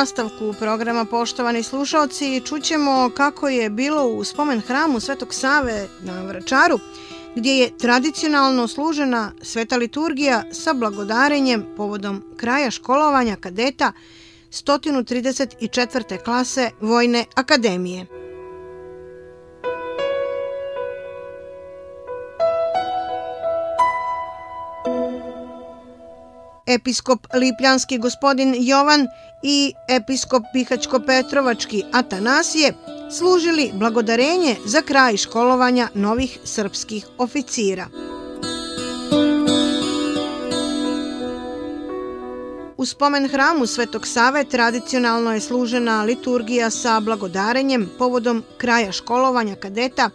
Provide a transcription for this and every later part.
nastavku programa, poštovani slušaoci, čućemo kako je bilo u spomen hramu Svetog Save na Vračaru, gdje je tradicionalno služena sveta liturgija sa blagodarenjem povodom kraja školovanja kadeta 134. klase Vojne akademije. Episkop Lipljanski gospodin Jovan i episkop Bihaćko-Petrovački Atanasije služili blagodarenje za kraj školovanja novih srpskih oficira. U spomen hramu Svetog Save tradicionalno je služena liturgija sa blagodarenjem povodom kraja školovanja kadeta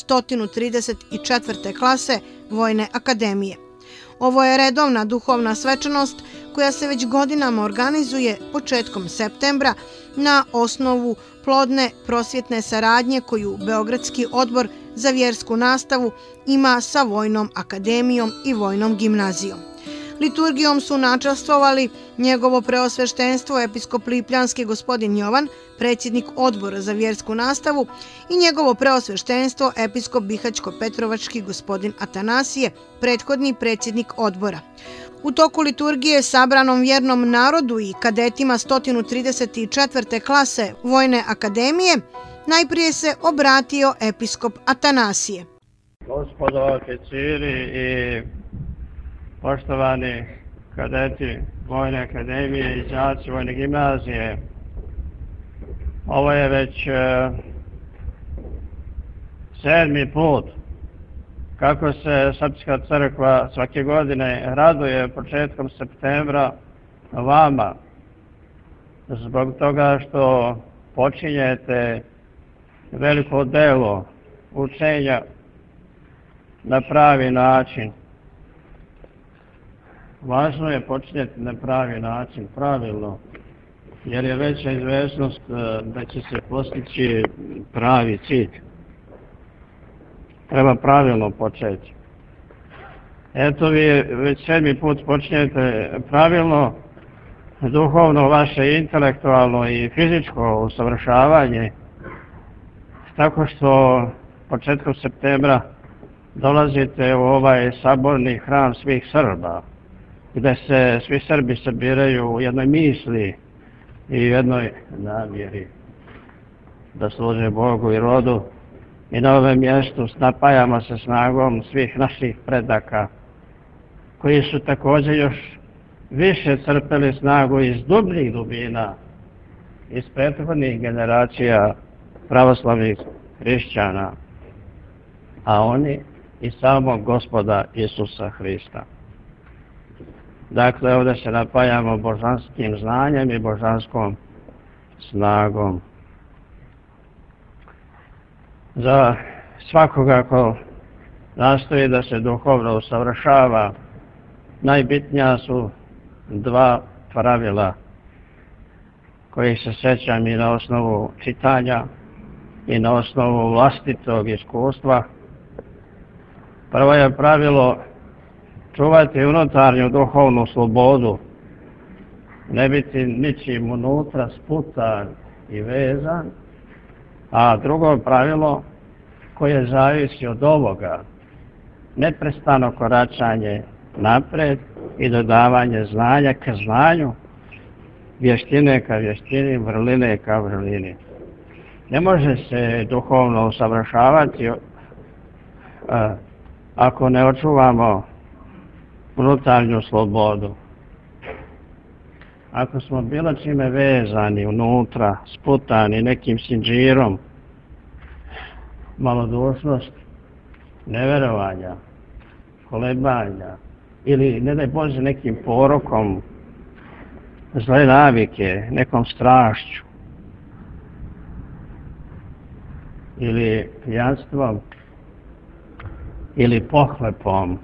134. klase Vojne akademije. Ovo je redovna duhovna svečanost koja se već godinama organizuje početkom septembra na osnovu plodne prosvjetne saradnje koju Beogradski odbor za vjersku nastavu ima sa Vojnom akademijom i Vojnom gimnazijom. Liturgijom su načastvovali njegovo preosveštenstvo episkop Lipljanski gospodin Jovan, predsjednik odbora za vjersku nastavu, i njegovo preosveštenstvo episkop Bihaćko-Petrovački gospodin Atanasije, prethodni predsjednik odbora. U toku liturgije sabranom vjernom narodu i kadetima 134. klase Vojne akademije najprije se obratio episkop Atanasije. Gospodo oficiri i poštovani kadeti Vojne akademije i đaci Vojne gimnazije, ovo je već 7. put kako se Srpska crkva svake godine raduje početkom septembra vama, zbog toga što počinjete veliko delo učenja na pravi način. Važno je počinjeti na pravi način, pravilno, jer je veća izvesnost da će se postići pravi cilj. Treba pravilno početi. Eto, vi već 7. put počinjete pravilno, duhovno, vaše intelektualno i fizičko usavršavanje, tako što početkom septembra dolazite u ovaj saborni hram svih Srba, gdje se svi Srbi sabiraju u jednoj misli i u jednoj namjeri da služe Bogu i rodu, i na ovom mjestu napajamo se snagom svih naših predaka koji su također još više crpeli snagu iz dubljih dubina, iz prethodnih generacija pravoslavnih hrišćana, a oni i samog Gospoda Isusa Hrista. Dakle, ovdje se napajamo božanskim znanjem i božanskom snagom. Za svakoga ko nastoji da se duhovno usavršava, najbitnija su 2 pravila kojih se sjećam i na osnovu čitanja i na osnovu vlastitog iskustva. Prvo je pravilo čuvati unutarnju duhovnu slobodu, ne biti ničim unutra sputan i vezan, a drugo pravilo koje zavisi od ovoga, neprestano koračanje napred i dodavanje znanja ka znanju, vještine ka vještini, vrline ka vrlini. Ne može se duhovno usavršavati ako ne očuvamo unutarnju slobodu. Ako smo bilo čime vezani unutra, sputani nekim sinđirom, malodušnost, neverovanja, kolebanja ili, ne daj Bože, nekim porokom, zle navike, nekom strašću ili pijanstvom ili pohlepom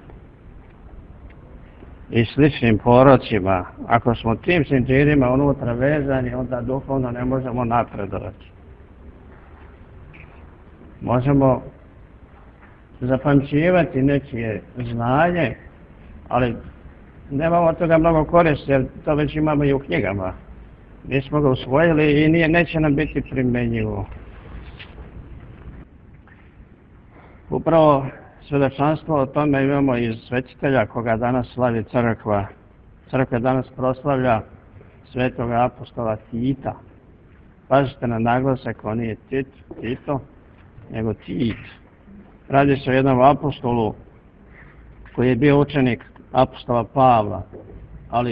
i sličnim porocima, ako smo tim sinđirima unutra vezani, onda duhovno ne možemo napredovati. Možemo zapamćivati nečije znanje, ali nemamo od toga mnogo koristi, jer to već imamo i u knjigama. nismo ga usvojili i neće nam biti primjenjivo. Upravo svjedočanstvo o tome imamo iz svetitelja koga danas slavi crkva. Crkva danas proslavlja svetoga apostola Tita. Pazite na naglasak, on nije Tito, nego Tit. Radi se o jednom apostolu koji je bio učenik apostola Pavla, ali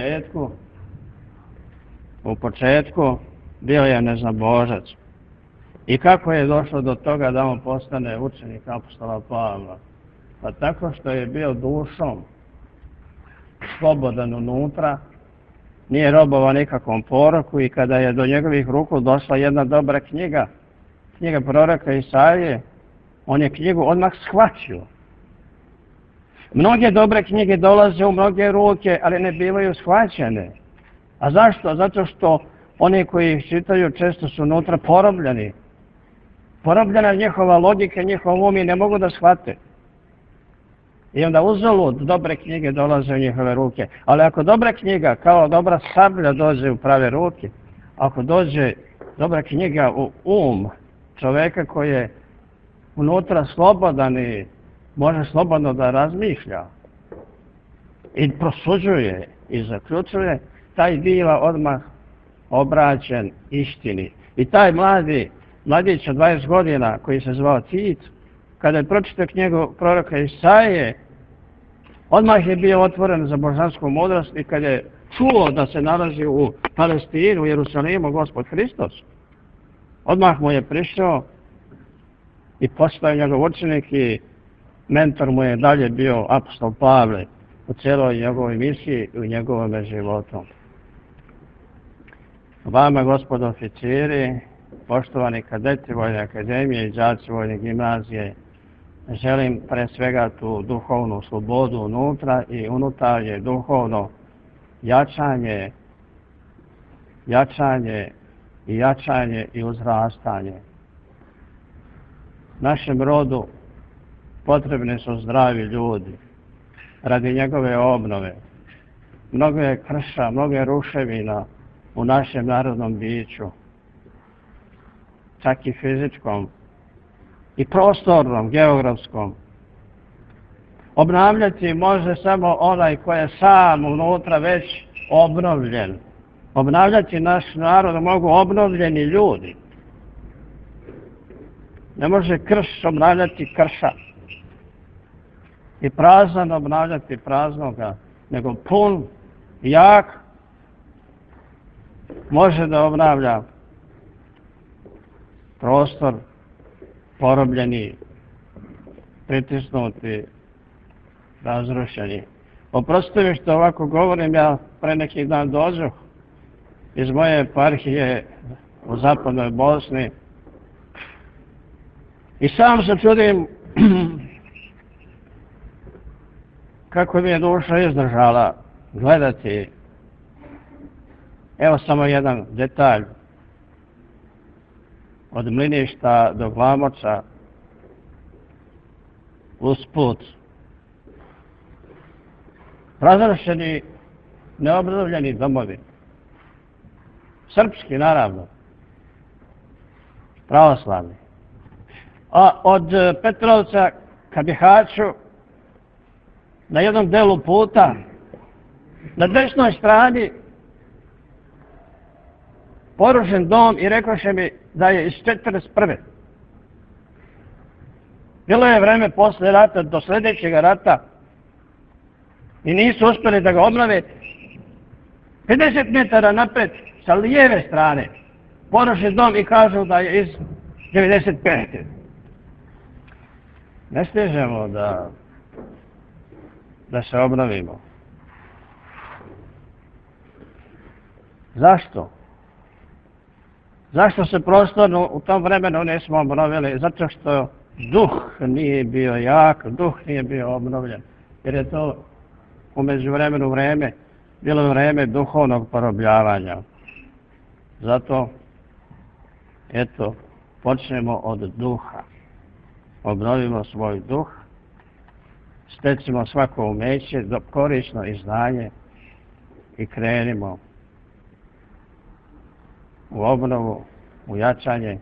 u početku bio je neznabožac. I kako je došlo do toga da on postane učenik apostola Pavla? Pa tako što je bio dušom slobodan unutra, nije robovao nikakvom poroku i kada je do njegovih ruku došla jedna dobra knjiga proroka Isaije, on je knjigu odmah shvatio. Mnoge dobre knjige dolaze u mnoge ruke, ali ne bivaju shvaćene. A zašto? Zato što oni koji ih čitaju često su unutra porobljeni. Porobljena njihova logika, njihov um i ne mogu da shvate. I onda uzalud dobre knjige dolaze u njihove ruke. Ali ako dobra knjiga kao dobra sablja dođe u prave ruke, ako dođe dobra knjiga u čoveka koji je unutra slobodan i može slobodno da razmišlja i prosuđuje i zaključuje, taj biva odmah obraćen istini. I taj mladić od 20 godina koji se zvao Tit, kada je pročitao knjigu proroka Isaije, odmah je bio otvoren za božansku mudrost i kada je čuo da se nalazi u Palestinu, u Jerusalimu, Gospod Hristos, odmah mu je prišao i postao njegov učenik i mentor mu je dalje bio apostol Pavle u cijeloj njegovoj misiji i u njegovom životu. Vama, gospodo oficiri, poštovani kadeti Vojne akademije i đaci Vojne gimnazije, želim pre svega tu duhovnu slobodu unutra i unutarnje duhovno jačanje i uzrastanje. Našem rodu potrebni su zdravi ljudi radi njegove obnove. Mnogo je krša, mnogo je ruševina u našem narodnom biću, čak i fizičkom i prostornom, geografskom. Obnavljati može samo onaj koji je sam unutra već obnovljen. Obnavljati naš narod mogu obnovljeni ljudi. Ne može krš obnavljati krša i prazan obnavljati praznoga, nego pun, jak, može da obnavlja prostor porobljeni, pritisnuti, razrušeni. Oprostite mi što ovako govorim, ja pre neki dan dođu iz moje eparhije u zapadnoj Bosni i sam se čudim kako mi je duša izdržala gledati. Evo samo jedan detalj. Od Mliništa do Glamoča usput razrušeni, neobnovljeni domovi. Srpski, naravno. Pravoslavni. A od Petrovca ka Bihaću na jednom delu puta na desnoj strani porušen dom i rekoše mi da je iz 1941. Bilo je vreme posle rata do sljedećeg rata i nisu uspjeli da ga obnove. 50 metara napred sa lijeve strane porušen dom i kažu da je iz 1995. Ne stižemo da se obnovimo. Zašto? Zašto se prostorno u tom vremenu nismo obnovili? Zato što duh nije bio jak, duh nije bio obnovljen. Jer je to u međuvremenu bilo vreme duhovnog porobljavanja. Zato, eto, počnemo od duha. Obnovimo svoj duh, stecimo svako umeće, korisno i znanje i krenimo u obnovu, u jačanje.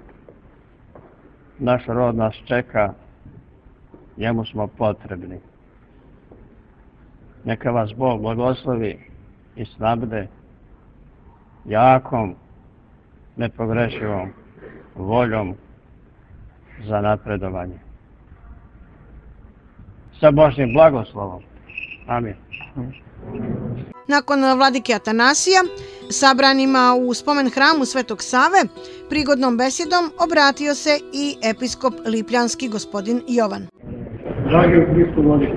Naš rod nas čeka, njemu smo potrebni. Neka vas Bog blagoslovi i snabde jakom, nepogrešivom voljom za napredovanje. Sa Božjim blagoslovom. Amin. Nakon vladike Atanasija, sabranima u spomen hramu Svetog Save, prigodnom besedom obratio se i episkop Lipljanski gospodin Jovan. Dragi u Hristu vladike,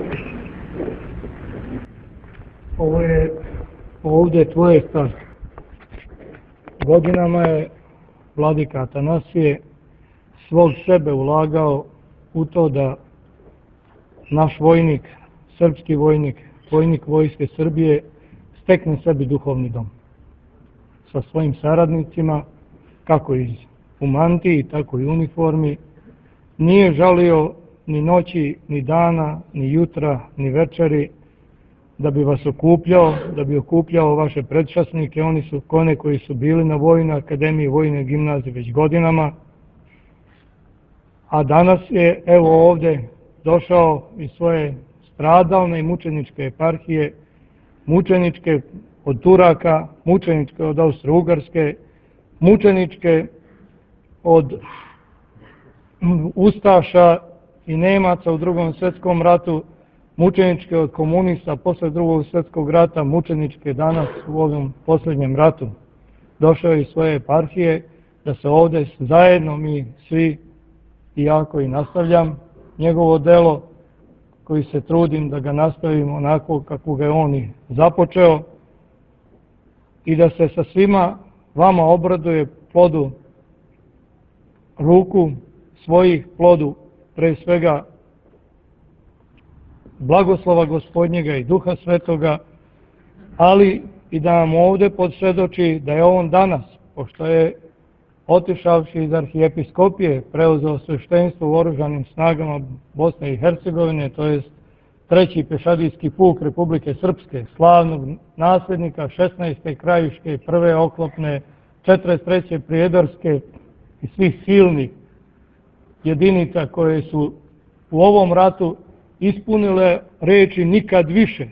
ovo je ovdje tvoje carstvo. Godinama je vladika Atanasije svog sebe ulagao u to da naš vojnik, srpski vojnik, vojnik vojske Srbije stekne sebi duhovni dom. Sa svojim saradnicima, kako u mantiji, tako i uniformi, nije žalio ni noći, ni dana, ni jutra, ni večeri, da bi vas okupljao, da bi okupljao vaše predčasnike. Oni su one koji su bili na Vojnoj akademiji, Vojne gimnazije već godinama, a danas je evo ovdje došao iz svoje stradalne i mučeničke eparhije, mučeničke od Turaka, mučeničke od Austro-Ugarske, mučeničke od Ustaša i Nemaca u Drugom svjetskom ratu, mučeničke od komunista posle Drugog svjetskog rata, mučeničke danas u ovom posljednjem ratu. Došao iz svoje eparhije da se ovdje zajedno mi svi, i ja koji nastavljam njegovo delo, koji se trudim da ga nastavim onako kako ga je on i započeo, i da se sa svima vama obraduje plodu ruku svojih, plodu pre svega blagoslova Gospodnjega i Duha Svetoga, ali i da nam ovdje podsvjedoči da je on danas, pošto je otišavši iz arhijepiskopije preuzeo sveštenstvo u oružanim snagama Bosne i Hercegovine, to jest 3. pešadijski puk Republike Srpske, slavnog nasljednika 16. krajiške, 1. oklopne, 43. prijedorske i svih silnih jedinica koje su u ovom ratu ispunile reči nikad više,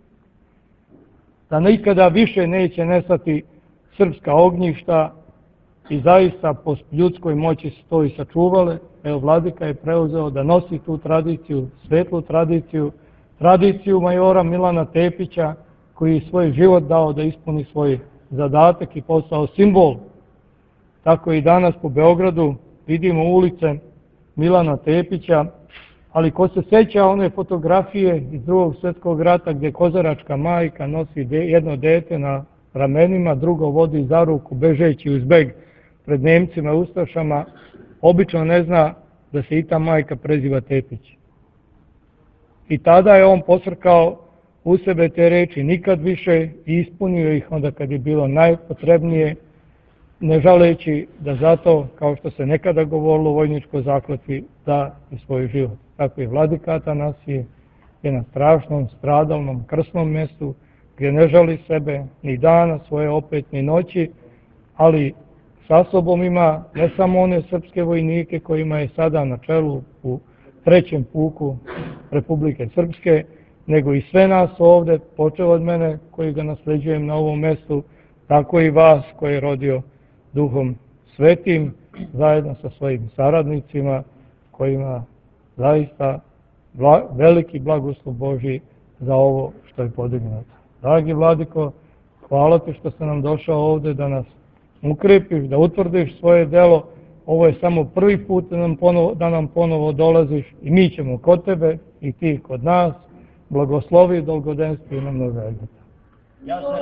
da nikada više neće nestati srpska ognjišta, i zaista po ljudskoj moći se to i sačuvale. Evo, vladika je preuzeo da nosi tu tradiciju, svetlu tradiciju, tradiciju majora Milana Tepića, koji je svoj život dao da ispuni svoj zadatak i postao simbol. Tako i danas po Beogradu vidimo ulice Milana Tepića, ali ko se seća one fotografije iz Drugog svjetskog rata gdje kozaračka majka nosi jedno dete na ramenima, drugo vodi za ruku bežeći uz beg pred Nemcima i Ustašama, obično ne zna da se i ta majka preziva Tepić. I tada je on posrkao u sebe te reči nikad više i ispunio ih onda kad je bilo najpotrebnije, ne žaleći da zato, kao što se nekada govorilo u vojničkoj zakletvi, da i svoj život. Tako je vladika Atanasije je na strašnom, stradalnom, krsnom mjestu, gdje ne žali sebe ni dana svoje, opet ni noći, ali sa sobom ima ne samo one srpske vojnike kojima je sada na čelu u 3. puku Republike Srpske, nego i sve nas ovdje, počeo od mene koji ga nasljeđujem na ovom mjestu, tako i vas koji je rodio Duhom Svetim, zajedno sa svojim saradnicima, kojima zaista veliki blagoslov Božji za ovo što je podignuto. Dragi vladiko, hvala ti što si nam došao ovdje da nas ukrepiš, da utvrdiš svoje delo. Ovo je samo prvi put da nam ponovo dolaziš i mi ćemo kod tebe i ti kod nas. Blagoslovi, dolgodenstvo i na mnogo ljeta. Ja se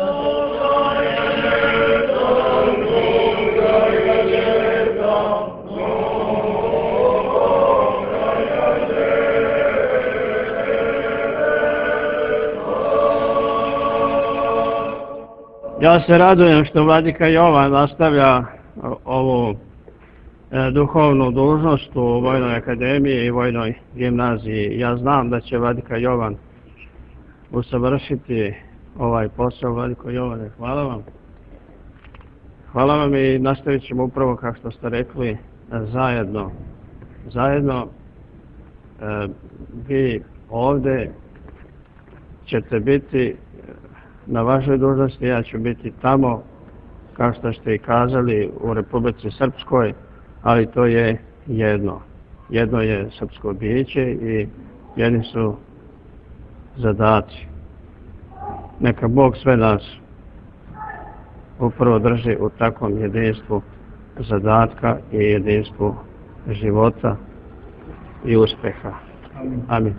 Ja se radujem što vladika Jovan nastavlja ovu duhovnu dužnost u Vojnoj akademiji i Vojnoj gimnaziji. Ja znam da će vladika Jovan usavršiti ovaj posao. Vladiko Jovane, hvala vam. Hvala vam i nastavit ćemo upravo kao što ste rekli zajedno. Vi ovdje ćete biti na vašoj dužnosti, ja ću biti tamo, kao što ste i kazali, u Republici Srpskoj, ali to je jedno. Jedno je srpsko biće i jedni su zadaci. Neka Bog sve nas upravo drži u takvom jedinstvu zadatka i jedinstvu života i uspeha. Amin.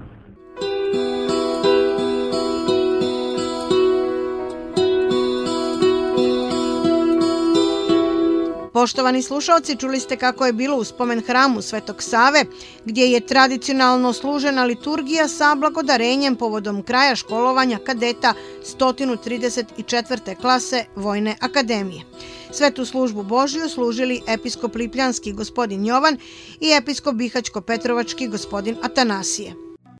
Poštovani slušalci, čuli ste kako je bilo u spomen hramu Svetog Save, gdje je tradicionalno služena liturgija sa blagodarenjem povodom kraja školovanja kadeta 134. klase Vojne akademije. Svetu službu Božiju služili episkop Lipljanski gospodin Jovan i episkop Bihać-Petrovački gospodin Atanasije.